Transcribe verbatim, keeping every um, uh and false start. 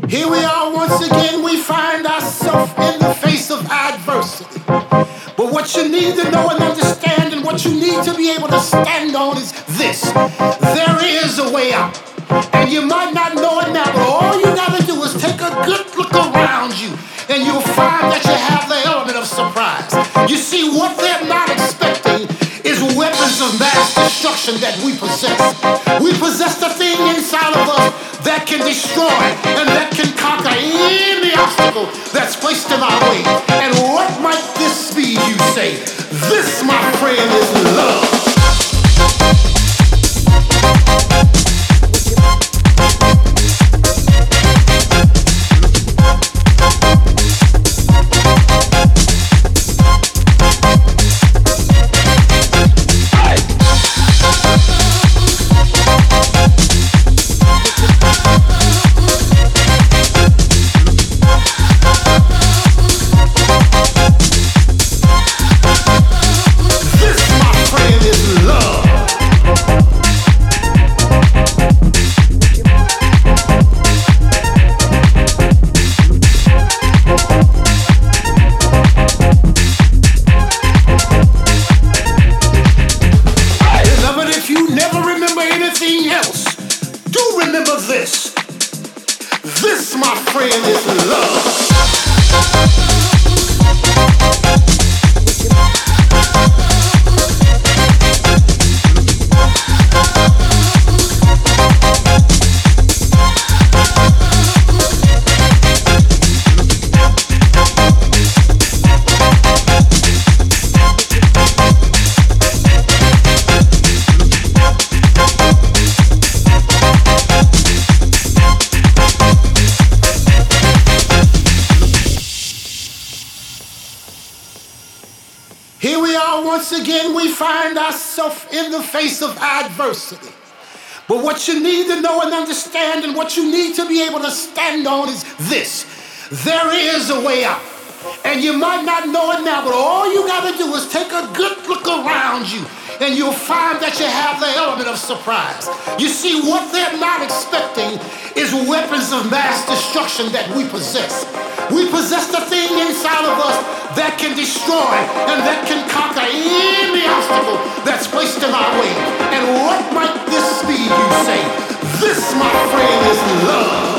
Here we are once again, we find ourselves in the face of adversity. But what you need to know and understand and what you need to be able to stand on is this. There is a way out. And you might not know it now, but all you gotta do is take a good look around you and you'll find that you have the element of surprise. You see, what they're not expecting is weapons of mass destruction that we possess. We possess the thing inside of us that can destroy and that can conquer any obstacle that's placed in our way. And what might this be, you say? This, my friend, is love. This, this, my friend, is love. Here we are once again, we find ourselves in the face of adversity. But what you need to know and understand and what you need to be able to stand on is this. There is a way out. And you might not know it now, but all you gotta do is take a good look around you and you'll find that you have the element of surprise. You see, what they're not expecting is weapons of mass destruction that we possess. We possess the thing inside of us that can destroy and that can conquer any obstacle that's placed in our way. And what might this be, you say? This, my friend, is love.